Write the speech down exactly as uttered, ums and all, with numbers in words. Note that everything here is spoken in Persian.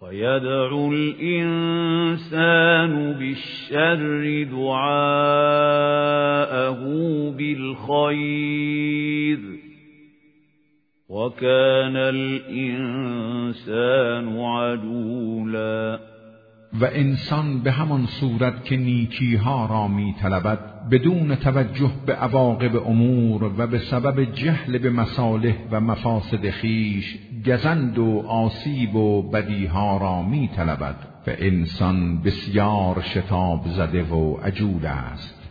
وَيَدْعُ الْإِنسَانُ بِالشَّرِّ دُعَاءَهُ بِالْخَيْرِ وَكَانَ الْإِنسَانُ عَجُولًا. و انسان به همان صورت که نیکیها را می طلبد بدون توجه به عواقب امور و به سبب جهل به مصالح و مفاسد خویش گزند و آسیب و بدیها را می طلبد و انسان بسیار شتاب زده و عجول است.